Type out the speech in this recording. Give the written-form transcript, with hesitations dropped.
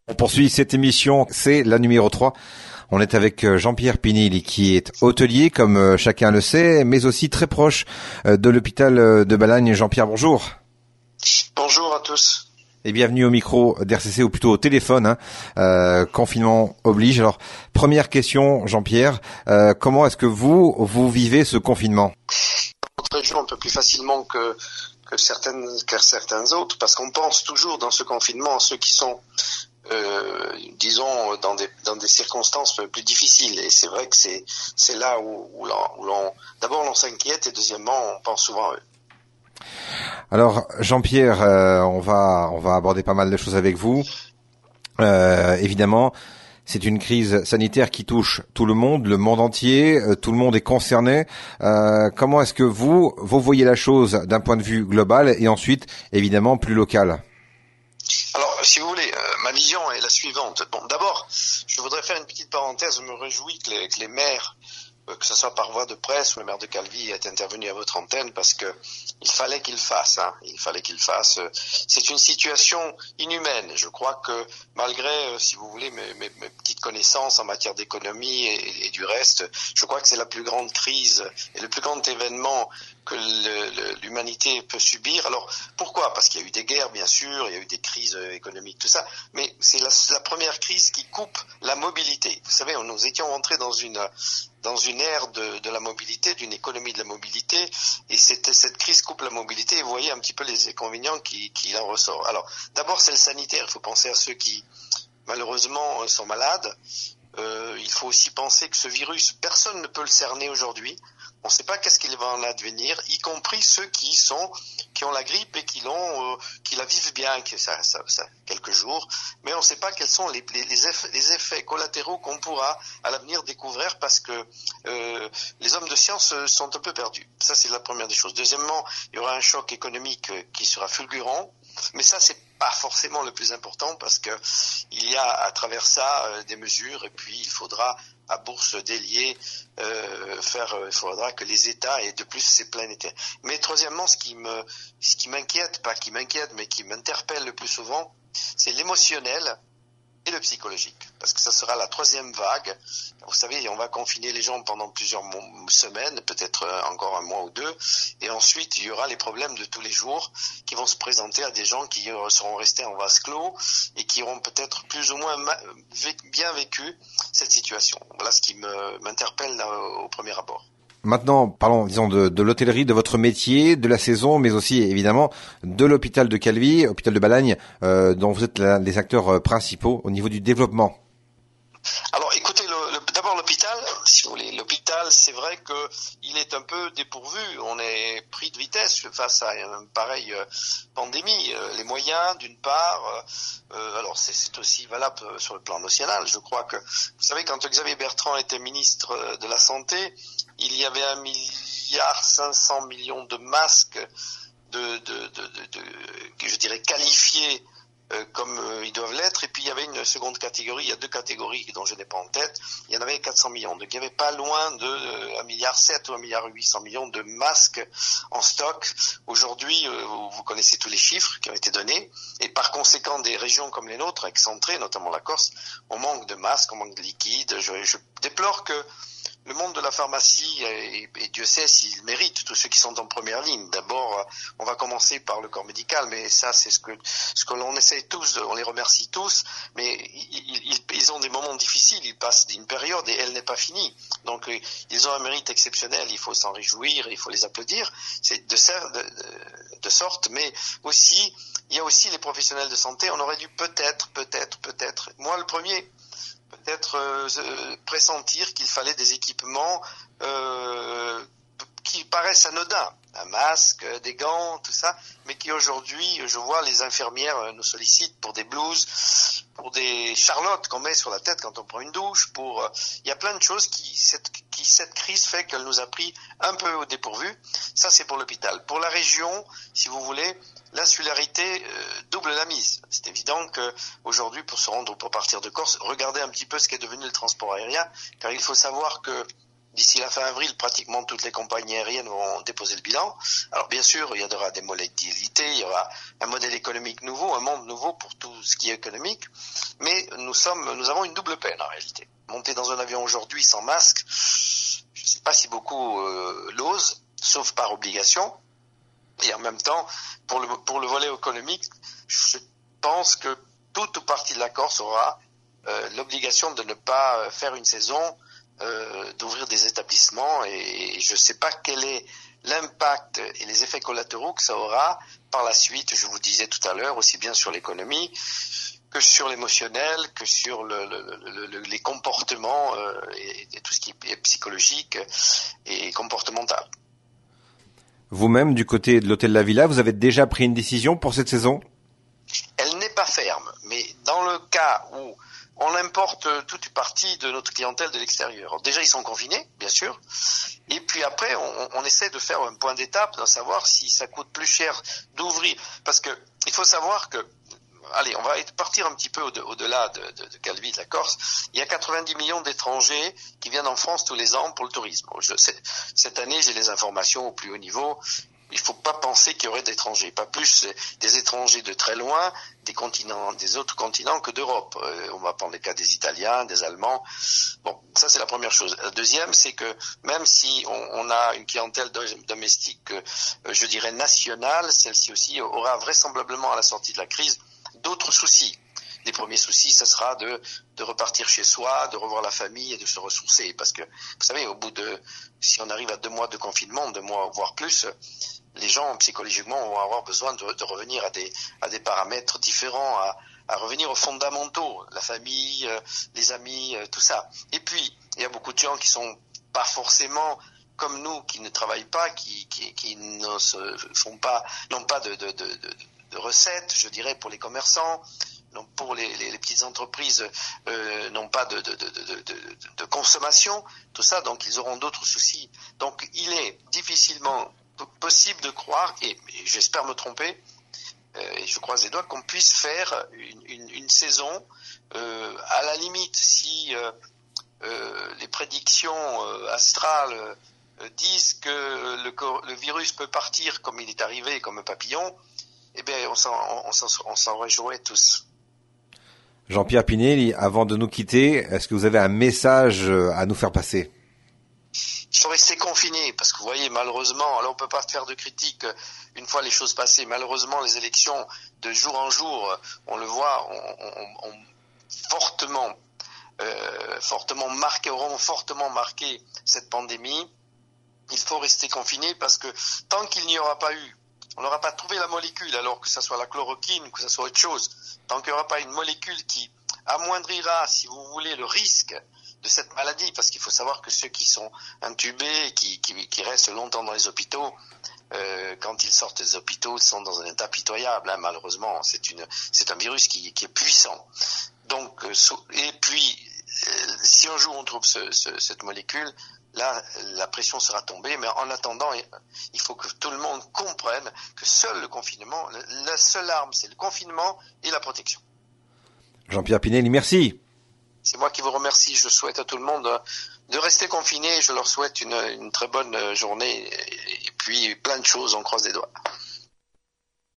On poursuit cette émission, c'est la numéro 3. On est avec Jean-Pierre Pinil qui est hôtelier, comme chacun le sait, mais aussi très proche de l'hôpital de Balagne. Jean-Pierre, bonjour. Bonjour à tous. Et bienvenue au micro d'RCC, ou plutôt au téléphone. Confinement oblige. Alors, première question, Jean-Pierre, comment est-ce que vous vivez ce confinement ? Notre région un peu plus facilement que certaines autres, parce qu'on pense toujours dans ce confinement à ceux qui sont disons dans des circonstances plus difficiles, et c'est vrai que c'est là où d'abord l'on s'inquiète, et deuxièmement on pense souvent à eux. Alors Jean-Pierre, on va aborder pas mal de choses avec vous. Évidemment, c'est une crise sanitaire qui touche tout le monde entier, tout le monde est concerné. Comment est-ce que vous voyez la chose d'un point de vue global et ensuite évidemment plus local ? Alors, si vous voulez, ma vision est la suivante. Bon, d'abord, je voudrais faire une petite parenthèse. Je me réjouis que les maires, que ce soit par voie de presse ou le maire de Calvi, aient intervenu à votre antenne, parce que il fallait qu'il fasse. Il fallait qu'il fasse. C'est une situation inhumaine. Je crois que malgré, si vous voulez, mes petites connaissances en matière d'économie et du reste, je crois que c'est la plus grande crise et le plus grand événement que l'humanité peut subir. Alors, pourquoi ? Parce qu'il y a eu des guerres, bien sûr, il y a eu des crises économiques, tout ça, mais c'est la première crise qui coupe la mobilité. Vous savez, nous étions entrés dans une ère de la mobilité, d'une économie de la mobilité, et cette crise coupe la mobilité, et vous voyez un petit peu les inconvénients qui en ressortent. Alors, d'abord, c'est le sanitaire. Il faut penser à ceux qui, malheureusement, sont malades. Il faut aussi penser que ce virus, personne ne peut le cerner aujourd'hui. On ne sait pas qu'est-ce qu'il va en advenir, y compris ceux qui ont la grippe et qui la vivent bien, que ça quelques jours, mais on ne sait pas quels sont les effets collatéraux qu'on pourra à l'avenir découvrir, parce que les hommes de science sont un peu perdus. Ça, c'est la première des choses. Deuxièmement, il y aura un choc économique qui sera fulgurant, mais ça, c'est pas forcément le plus important, parce que il y a à travers ça des mesures, et puis il faudra à bourse déliée il faudra que les États aient de plus ces planétaires. Mais troisièmement, ce qui m'inquiète, pas qui m'inquiète, mais qui m'interpelle le plus souvent, c'est l'émotionnel et le psychologique, parce que ça sera la troisième vague. Vous savez, on va confiner les gens pendant plusieurs semaines, peut-être encore un mois ou deux, et ensuite il y aura les problèmes de tous les jours qui vont se présenter à des gens qui seront restés en vase clos et qui auront peut-être plus ou moins bien vécu cette situation. Voilà ce qui m'interpelle là, au premier abord. Maintenant, parlons, disons, de l'hôtellerie, de votre métier, de la saison, mais aussi, évidemment, de l'hôpital de Calvi, hôpital de Balagne, dont vous êtes l'un des acteurs principaux au niveau du développement. Alors, écoutez, d'abord l'hôpital, si vous voulez. L'hôpital, c'est vrai que il est un peu dépourvu. On est pris de vitesse face à une pareille pandémie. Les moyens, d'une part, alors c'est aussi valable sur le plan national. Je crois que, vous savez, quand Xavier Bertrand était ministre de la Santé, il y avait 1,5 milliard de masques que je dirais qualifiés comme ils doivent l'être, et puis il y avait une seconde catégorie, il y a deux catégories dont je n'ai pas en tête, il y en avait 400 millions, donc il n'y avait pas loin de 1,7 milliard ou 1,8 milliard de masques en stock. Aujourd'hui, vous connaissez tous les chiffres qui ont été donnés, et par conséquent des régions comme les nôtres, excentrées, notamment la Corse, on manque de masques, on manque de liquide. Je déplore que le monde de la pharmacie, et Dieu sait s'il mérite, tous ceux qui sont en première ligne. D'abord, on va commencer par le corps médical, mais ça, c'est ce que l'on essaie tous, on les remercie tous, mais ils ont des moments difficiles, ils passent d'une période et elle n'est pas finie. Donc, ils ont un mérite exceptionnel, il faut s'en réjouir, il faut les applaudir. C'est de sorte, mais aussi, il y a aussi les professionnels de santé. On aurait dû peut-être, moi le premier, peut-être pressentir qu'il fallait des équipements qui paraissent anodins, un masque, des gants, tout ça, mais qui aujourd'hui, je vois les infirmières nous sollicitent pour des blouses, pour des charlottes qu'on met sur la tête quand on prend une douche, il y a plein de choses cette crise fait qu'elle nous a pris un peu au dépourvu. Ça, c'est pour l'hôpital. Pour la région, si vous voulez, l'insularité double la mise. C'est évident que aujourd'hui, pour partir de Corse, regardez un petit peu ce qu'est devenu le transport aérien, car il faut savoir que D'ici la fin avril, pratiquement toutes les compagnies aériennes vont déposer le bilan. Alors bien sûr, il y aura des modalités, il y aura un modèle économique nouveau, un monde nouveau pour tout ce qui est économique. Mais nous avons une double peine en réalité. Monter dans un avion aujourd'hui sans masque, je ne sais pas si beaucoup l'osent, sauf par obligation. Et en même temps, pour le volet économique, je pense que toute ou partie de la Corse aura l'obligation de ne pas faire une saison, d'ouvrir des établissements, et je ne sais pas quel est l'impact et les effets collatéraux que ça aura par la suite, je vous disais tout à l'heure, aussi bien sur l'économie que sur l'émotionnel, que sur les comportements et tout ce qui est psychologique et comportemental. Vous-même, du côté de l'Hôtel La Villa, vous avez déjà pris une décision pour cette saison ? Elle n'est pas ferme, mais dans le cas où on importe toute une partie de notre clientèle de l'extérieur. Alors déjà, ils sont confinés, bien sûr. Et puis après, on essaie de faire un point d'étape, de savoir si ça coûte plus cher d'ouvrir. Parce que il faut savoir que, allez, on va partir un petit peu au-delà de Calvi, de la Corse. Il y a 90 millions d'étrangers qui viennent en France tous les ans pour le tourisme. Cette année, j'ai les informations au plus haut niveau. Il ne faut pas penser qu'il y aurait d'étrangers, pas plus des étrangers de très loin, des autres continents que d'Europe. On va prendre les cas des Italiens, des Allemands. Bon, ça c'est la première chose. La deuxième, c'est que même si on a une clientèle domestique, je dirais nationale, celle-ci aussi aura vraisemblablement à la sortie de la crise d'autres soucis. Les premiers soucis, ça sera de repartir chez soi, de revoir la famille et de se ressourcer. Parce que, vous savez, si on arrive à 2 mois de confinement, 2 mois voire plus, les gens psychologiquement vont avoir besoin de revenir à des paramètres différents, à revenir aux fondamentaux, la famille, les amis, tout ça. Et puis, il y a beaucoup de gens qui sont pas forcément comme nous, qui ne travaillent pas, qui ne se font pas, n'ont pas de recettes, je dirais, pour les commerçants. Donc pour les petites entreprises, n'ont pas de consommation, tout ça, donc ils auront d'autres soucis. Donc il est difficilement possible de croire, et j'espère me tromper, et je croise les doigts, qu'on puisse faire une saison, à la limite, si les prédictions astrales disent que le virus peut partir comme il est arrivé, comme un papillon, eh bien on s'en réjouirait tous. Jean-Pierre Pinelli, avant de nous quitter, est-ce que vous avez un message à nous faire passer ? Il faut rester confiné, parce que vous voyez, malheureusement, alors on peut pas faire de critique une fois les choses passées. Malheureusement, les élections de jour en jour, on le voit, ont auront fortement marqué cette pandémie. Il faut rester confiné parce que tant qu'il n'y aura pas eu, on n'aura pas trouvé la molécule, alors que ça soit la chloroquine, que ça soit autre chose, tant qu'il n'y aura pas une molécule qui amoindrira, si vous voulez, le risque de cette maladie, parce qu'il faut savoir que ceux qui sont intubés, qui restent longtemps dans les hôpitaux, quand ils sortent des hôpitaux, ils sont dans un état pitoyable, hein, malheureusement. C'est un virus qui est puissant. Donc, et puis, si un jour on trouve cette molécule, là, la pression sera tombée, mais en attendant, il faut que tout le monde comprenne que seul le confinement, la seule arme, c'est le confinement et la protection. Jean-Pierre Pinelli, merci. C'est moi qui vous remercie. Je souhaite à tout le monde de rester confiné. Je leur souhaite une très bonne journée et puis plein de choses. On croise les doigts.